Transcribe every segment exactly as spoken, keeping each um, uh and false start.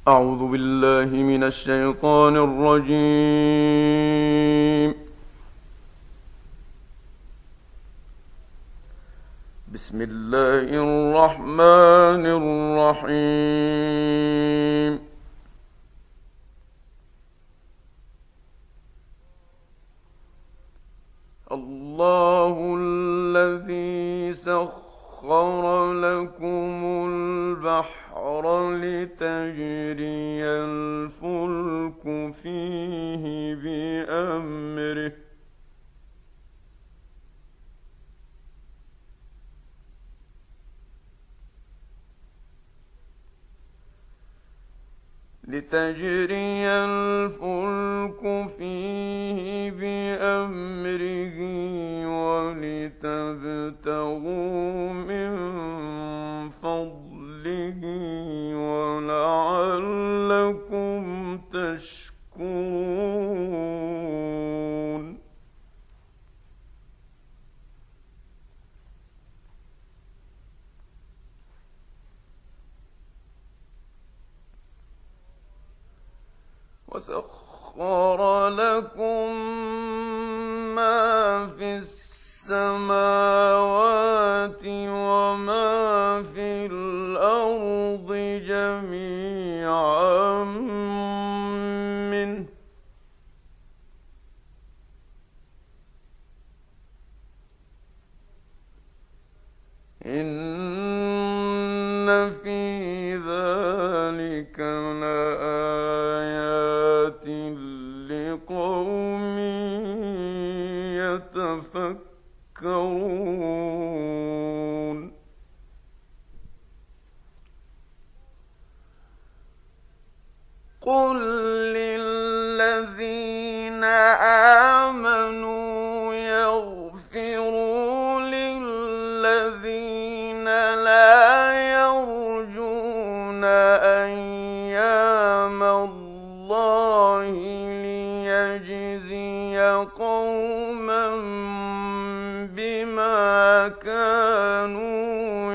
أعوذ بالله من الشيطان الرجيم. بسم الله الرحمن الرحيم. الله الذي سخر لكم البحر لتجري الفلك فيه بأمره لتجري الفلك فيه بأمره ولتبتغوا من فضله ولعلكم تشكرون. وسخر لكم ما في السماوات وما في الأرض جميعا منه إن في ذلك لآيات لقوم يتفكرون. قل للذين آمنوا يغفروا للذين لا يرجون أيام الله ليجزي قوما بما كانوا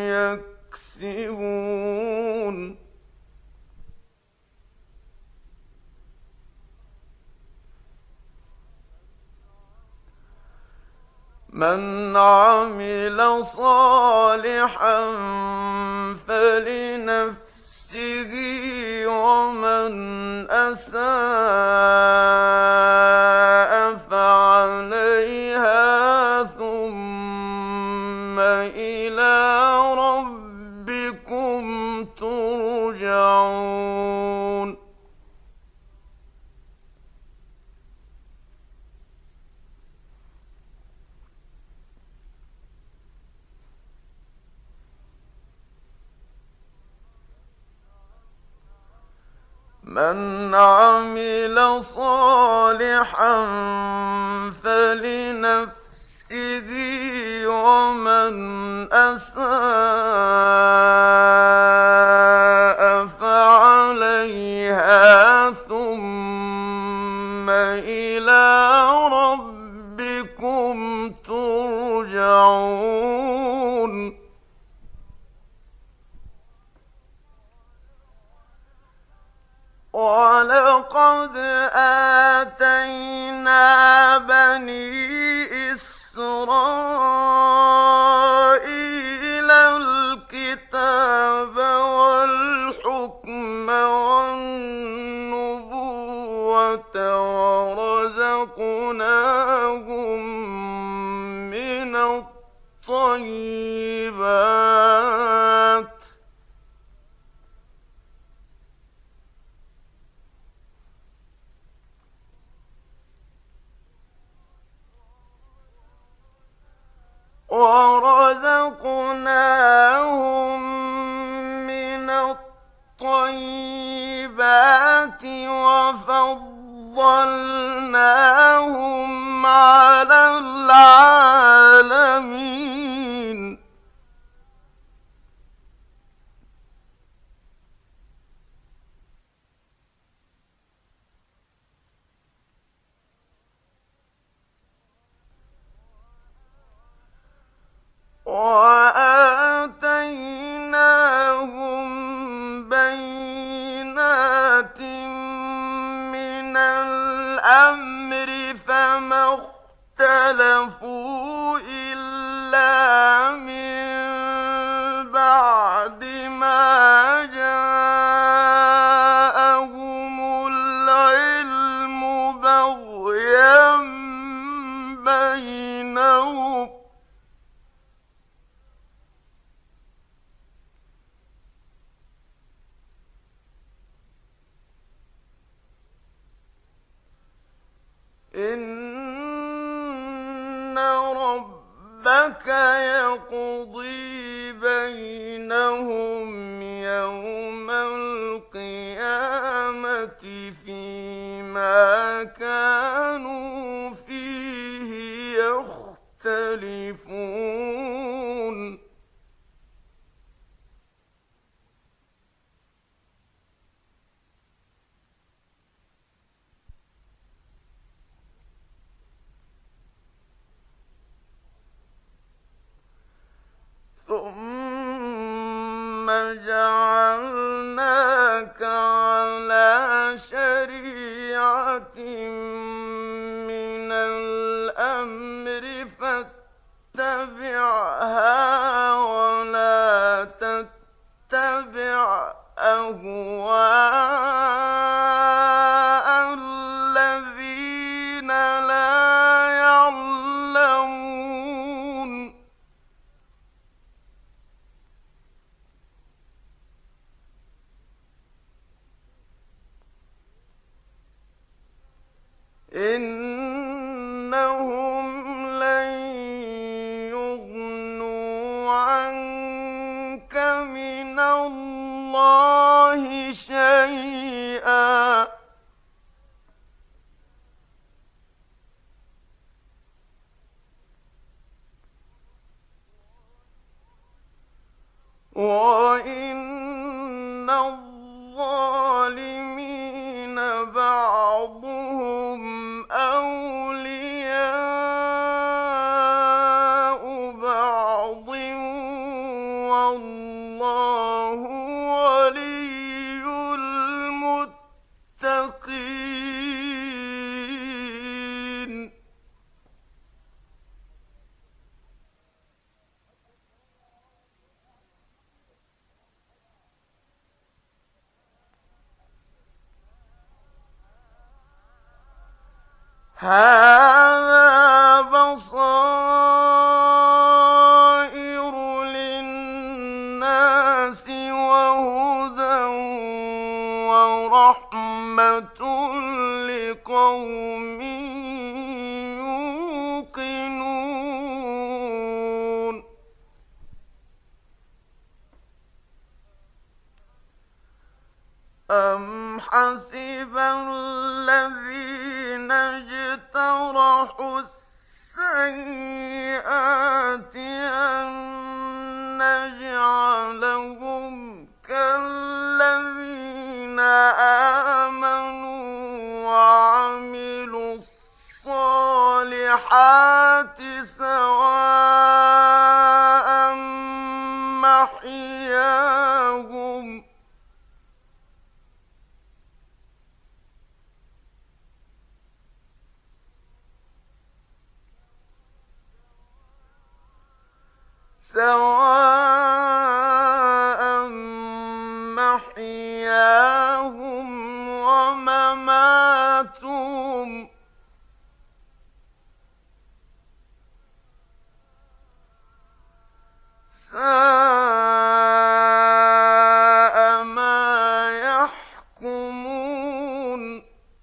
يكسبون. من عمل صالحا فلنفسه ومن أساء فعليها ثم إلى ربكم ترجعون. من عمل صالحا فلنفسه ومن أساء فعليها ثم إلى ربكم ترجعون. ولقد آتينا بني إسرائيل الكتاب والحكم والنبوة ورزقناهم من الطيبات ورزقناهم من الطيبات وفضلناهم على العالمين. وآتيناهم بينات ما جاءهم العلم بغيا بينهم إن ربك يقضي بينهم يوم القيامة فيما كانوا فيه يختلفون ثم جعلناك على شريعة من الأمر فاتبعها ولا تتبع أهواء الذين لا يعلمون إنهم لن يغنوا عنك من الله شيئا وإن الظالمين بعضهم أولياء بعض والله ولي المتقين هذا بصائر للناس وهدى ورحمة لقوم يوقنون أم حسب الذين اجترحوا السيئات أن نجعلهم كالذين آمنوا وعملوا الصالحات سواء محياهم سواء محياهم ومماتهم ساء ما يحكمون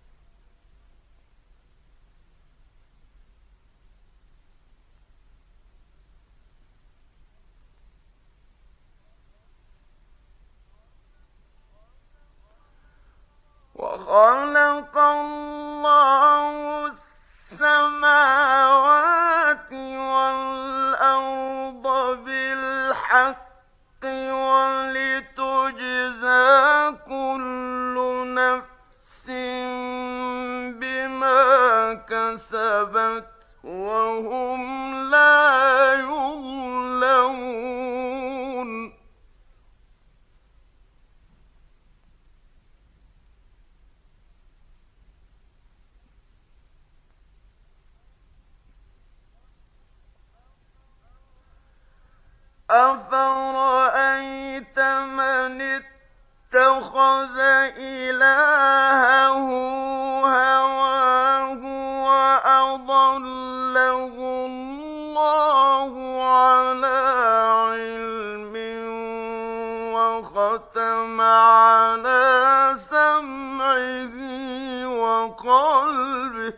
وخلق الله السماوات والأرض بالحق ولتجزى كل نفس بما كسبت وهم لا يظلمون أفرأيت من اتخذ إلهه هواه وأضله الله على علم وختم على سمعه وقلبه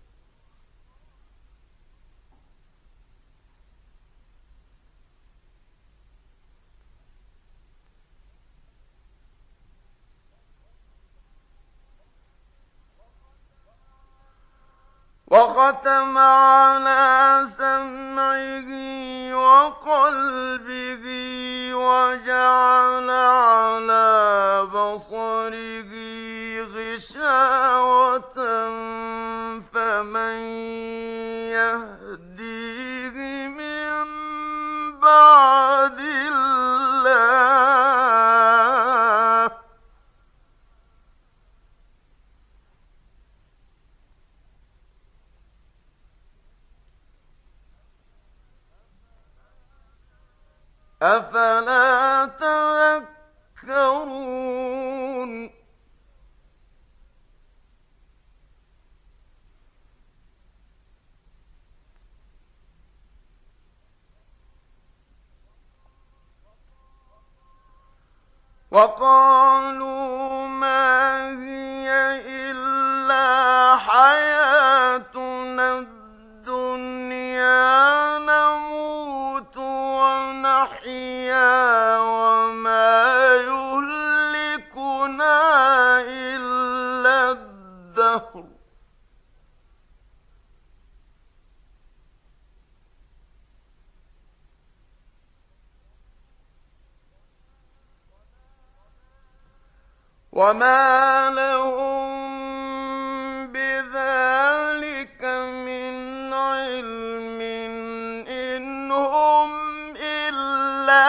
وختم على سمعه وقلبه وجعل على بصره غشاوة فمن يهديه من بعد الله أفلا تذكرون وقالوا ما هي إلا حياتنا الدنيا نموت ونحيا وما يهلكنا إلا الدهر وما لهم بذلك من علم إن هم إلا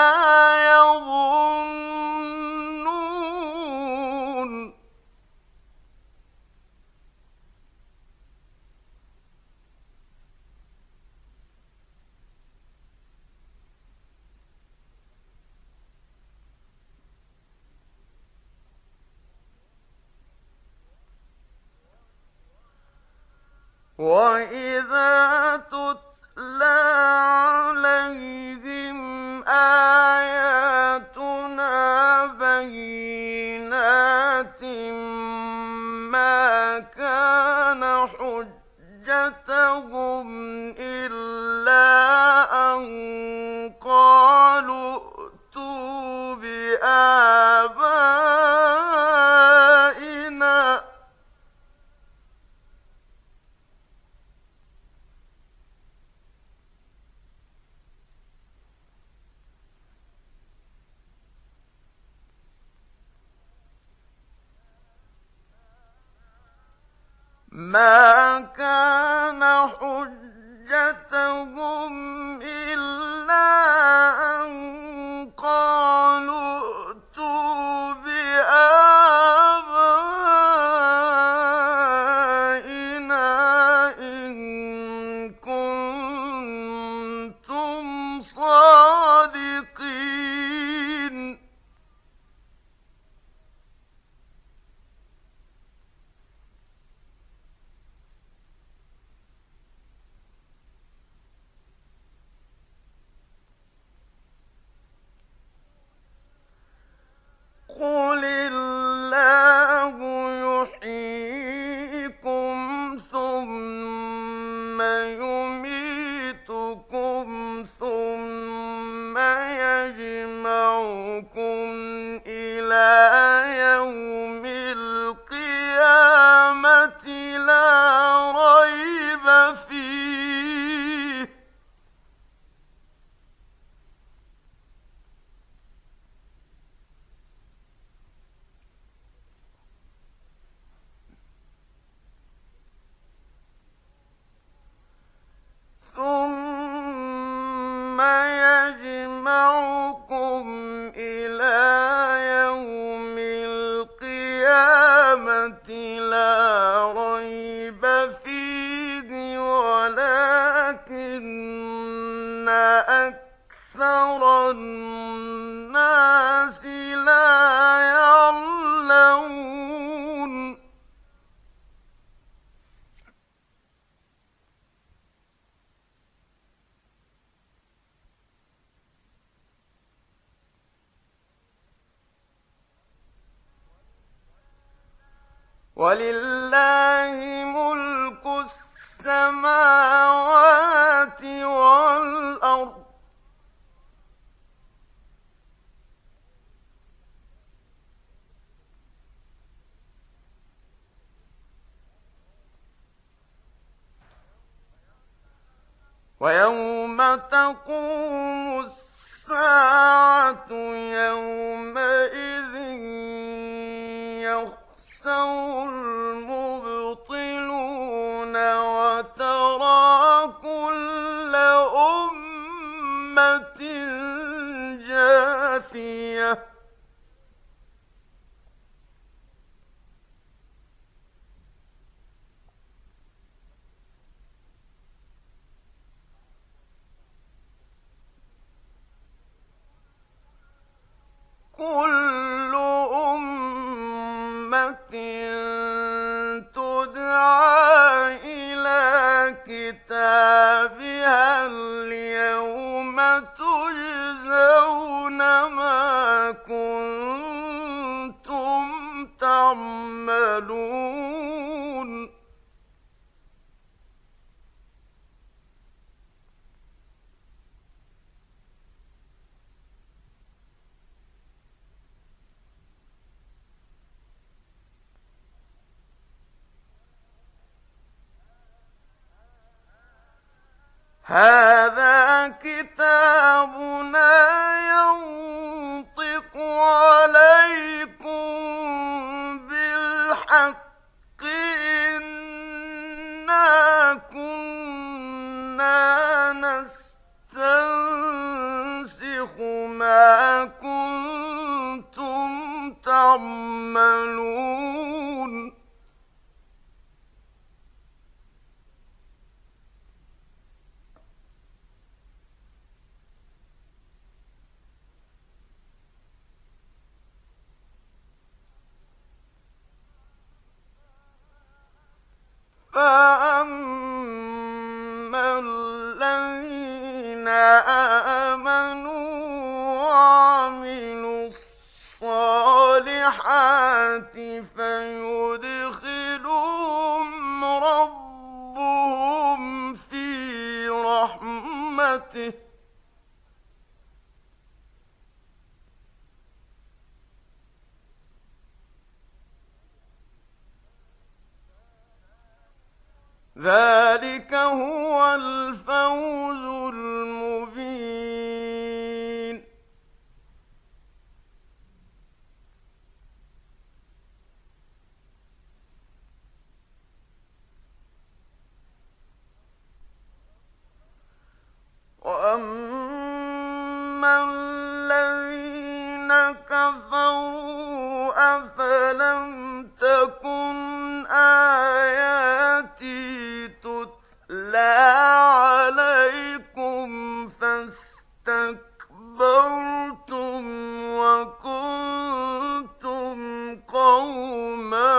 يظنون وإذا تتلى عليهم آياتنا بينات ما كان حجتهم إلا أن قالوا ائتوا بآبائنا ما كان حجتهم إلا أن قالوا ائتوا بآبائنا إن كنتم صادقين قل الله يحييكم ثم يميتكم ثم يجمعكم إلى يوم القيامة لا ريب فيه ثم يجمعكم إلى يوم القيامة لا ريب فيه ولكن أكثر الناس ولله ملك السماوات والأرض ويوم تقوم الساعة يومئذ يخسر المبطلون وترى كل أمة جاثية كل أمة تدعى إلى كتابها اليوم تجزون ما كنتم تعملون هذا كتابنا ينطق عليكم بالحق إنا كنا نستنسخ ما كنتم تعملون فأما الذين آمنوا وعملوا الصالحات فيدخلهم ربهم في رحمته ذلك هو الفوز المبين وأما الذين كفروا أفلم تكن آياتي تتلى عليكم فاستكبرتم وكنتم قوما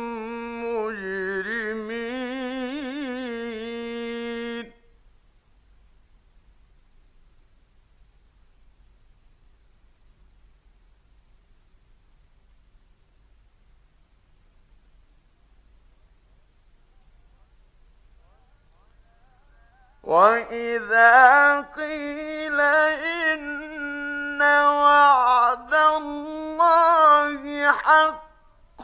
مجرمين وإذا قيل إن وعد الله حق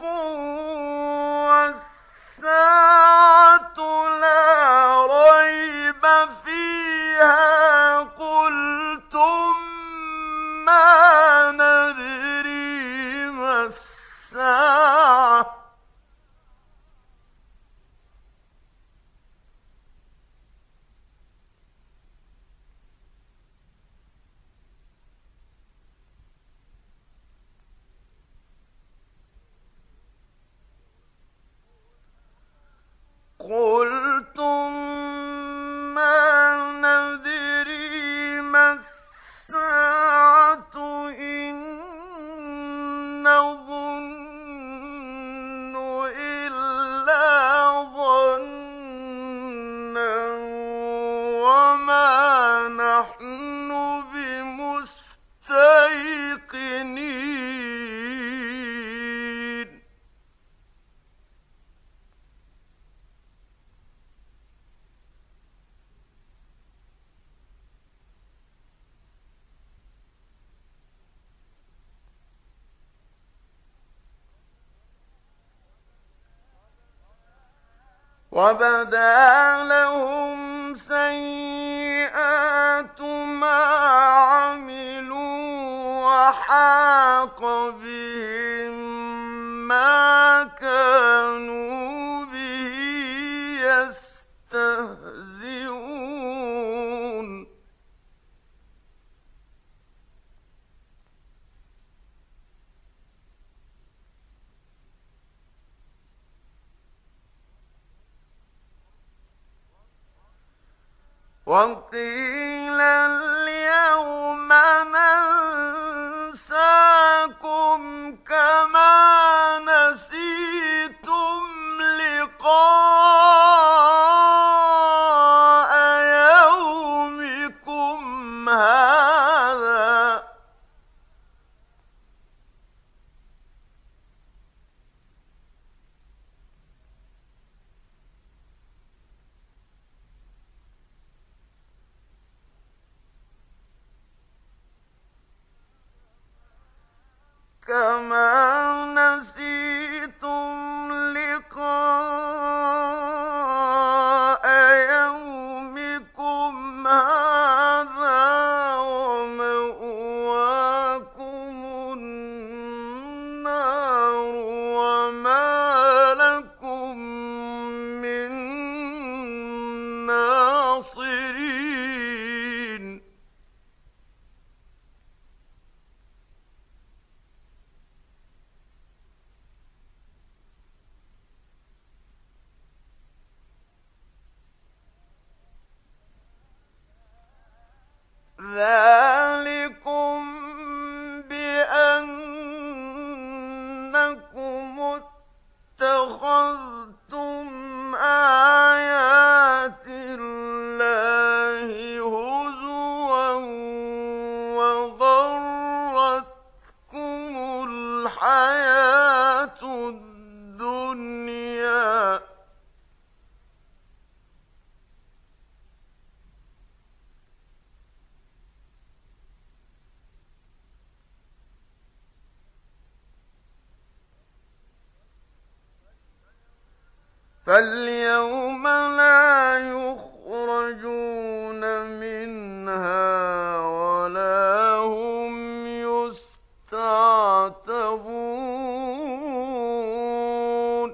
والساعة لا ريب فيها قلتم ما ندري ما الساعة قلتم ما ندري ما الساعة إن نظن إلا ظنا وما نحن بمستيقنين وبدا لهم سيئات ما عملوا وحاق بهم ما كانوا به يستهزئون وقيل اليوم ننساكم كما نسيتم لقاء يومكم هذا كما نسيتم لقاء يومكم هذا ومأواكم النار وما لكم من ناصرين ذلكم بأنكم اتخذتم آيات الله هزوا وغرتكم الحياة الدنيا فاليوم لا يخرجون منها ولا هم يستعتبون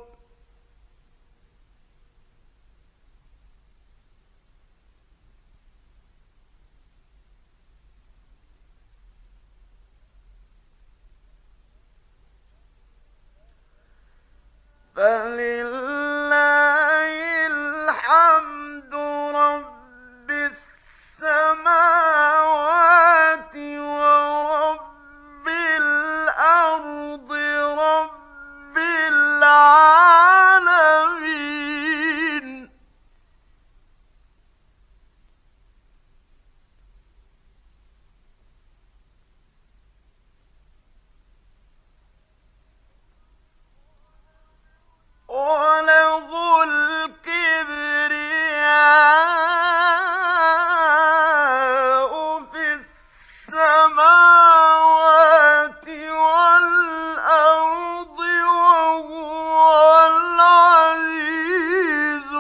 فلله الحمد رب السماوات ورب الأرض رب العالمين وله الكبرياء في السماوات والأرض وهو العزيز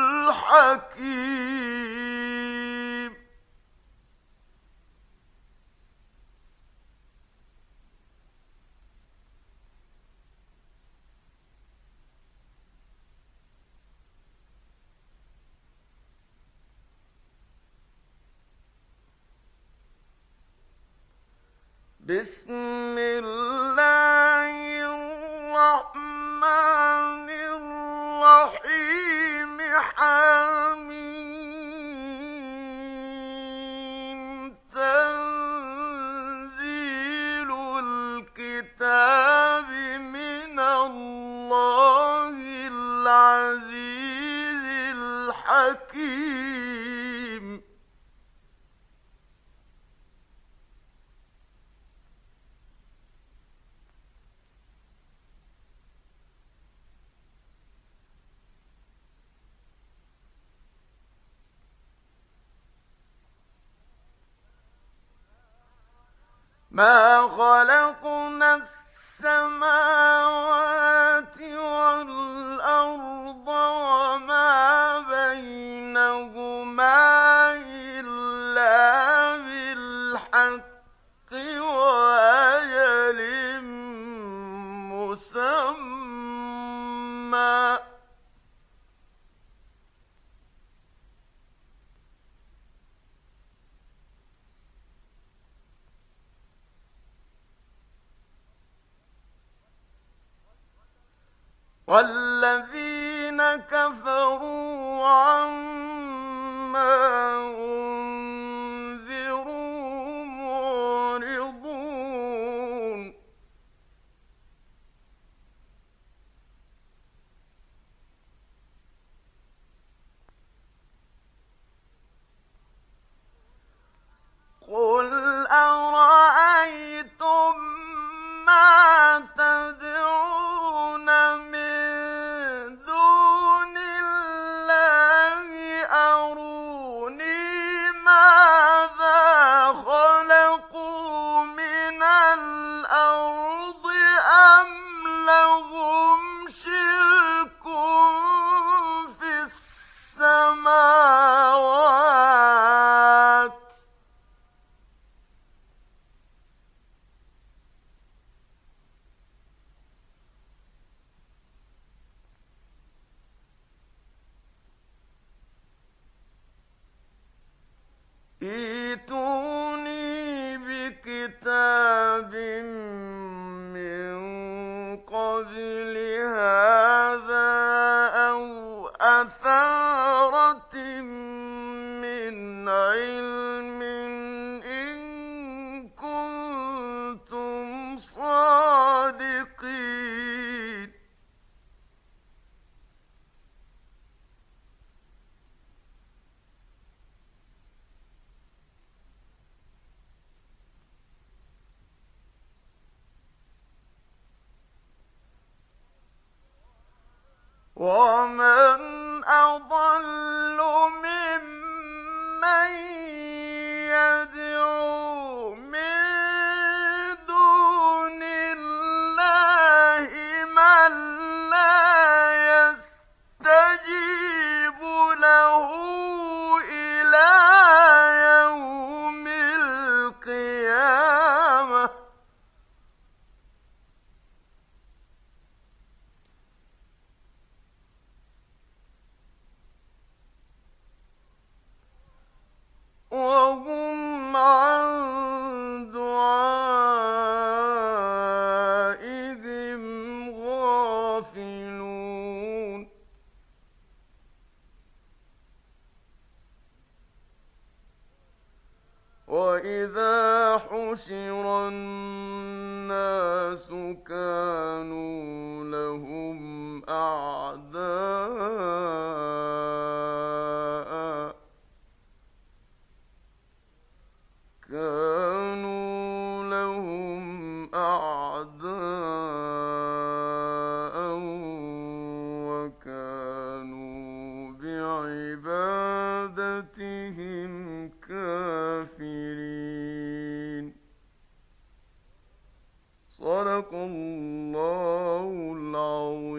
الحكيم بسم الله الرحمن الرحيم حميم تنزيل الكتاب من الله العزيز الحكيم ما خلقنا السماوات والأرض وما مسمى والذين كفروا عما أنذروا معرضون قل أرأيتم ما تدعون من دون الله أروني ماذا خلقوا من الأرض أم لهم شرك في السماوات ائتوني بكتاب من قبل هذا أو أثارة من علم إن كنتم صادقين ومن أضل ممن يدعو من دون الله من لا يستجيب له إلى يوم القيامة وهم عن دعائهم غافلون وإذا حشر الناس كانوا لهم أعداء كانوا لهم أعداء وكانوا بعبادتهم كافرين صدق الله العظيم.